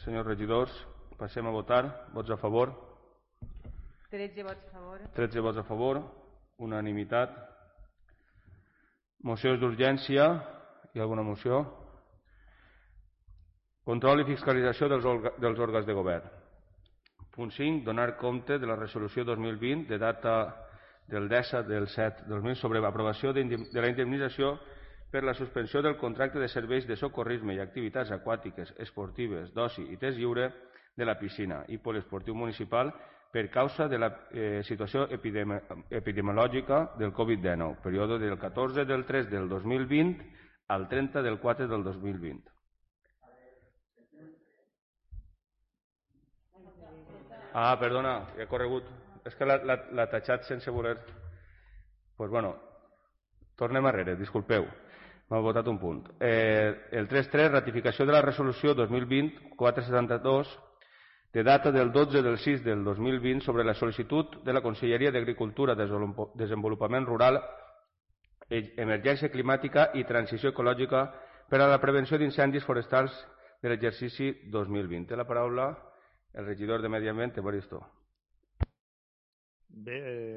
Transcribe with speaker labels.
Speaker 1: senyors regidors. Passem a votar. Vots a favor?
Speaker 2: 13 vots a favor.
Speaker 1: 13 vots a favor. Unanimitat. Mocions d'urgència. Hi ha alguna moció? Control i fiscalització dels òrgans de govern. Punt 5. Donar compte de la resolució 2020 de data del 17/7/2000 sobre aprovació de la indemnització per la suspensió del contracte de serveis de socorrisme i activitats aquàtiques, esportives, d'oci i temps lliure de la piscina i poliesportiu municipal per causa de la situació epidemiològica del Covid-19, període del 14/3/2020 al 30/4/2020. Perdona, he corregut. És que l'ha tatxat sense voler. Doncs bueno, tornem arrere, disculpeu. M'ha votat un punt. El 3.3, ratificació de la resolució 2020-472 de data del 12/6/2020 sobre la sol·licitud de la Conselleria d'Agricultura, Desenvolupament Rural, Emergència Climàtica i Transició Ecològica per a la prevenció d'incendis forestals de l'exercici 2020. Té la paraula el regidor de Medi Ambient, Evaristo.
Speaker 3: Bé,